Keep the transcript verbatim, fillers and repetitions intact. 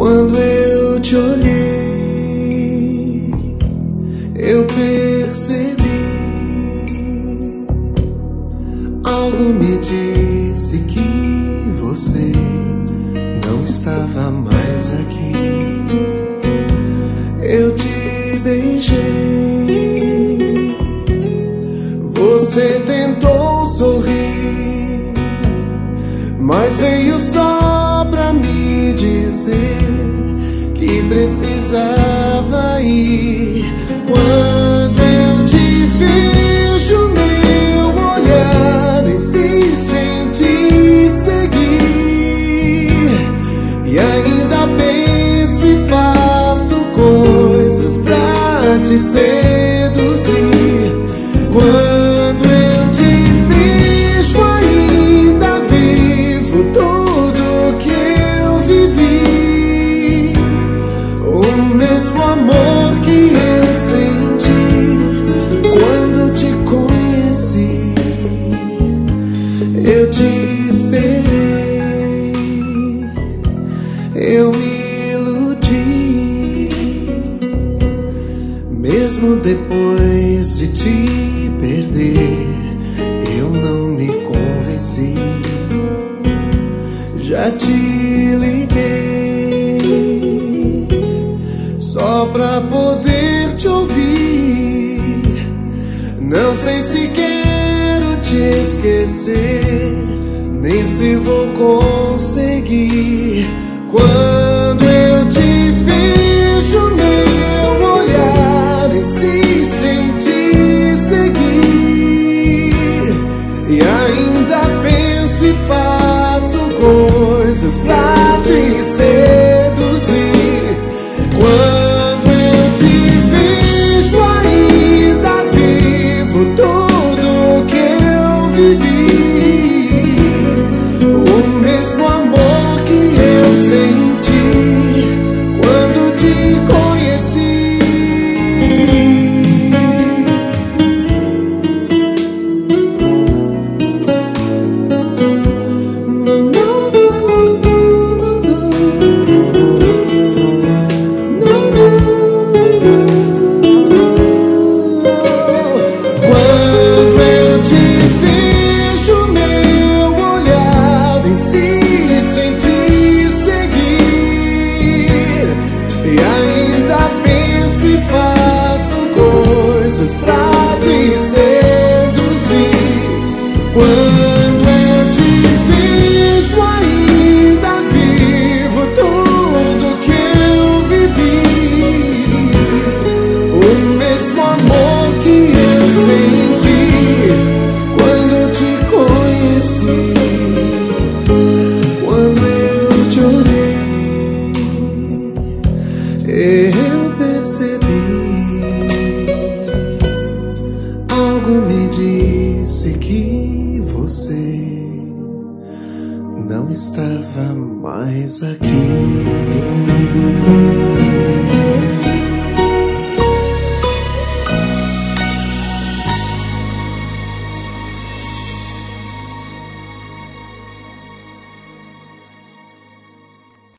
Quando eu te olhei, eu percebi. Algo me disse que você não estava mais aqui. Eu te beijei, você tentou sorrir, mas veio só pra me dizer que precisava ir. Quando eu te vejo, meu olhar insiste em te seguir, e ainda penso e faço coisas pra te seduzir. Quando eu te vejo, ainda vivo tudo que eu vivi, o mesmo amor que eu senti quando te conheci. Eu te esperei, eu me iludi, mesmo depois de te perder, eu não me convenci. Já te liguei só pra poder te ouvir. Não sei se quero te esquecer, nem se vou conseguir. Quando eu te vejo, meu olhar insiste em te seguir, e ainda penso e faço coisas pra te seduzir. Quando eu te vejo, ainda vivo tudo que eu vivi, o mesmo amor que eu senti quando te conheci. Quando eu te vejo, meu olhar insiste em te seguir, e ainda penso e faço coisas pra te seduzir. Quando eu te vejo, ainda vivo tudo que eu vivi, o mesmo amor que eu senti quando te conheci. Quando eu te olhei, eu percebi. Algo me disse que você não estava mais aqui.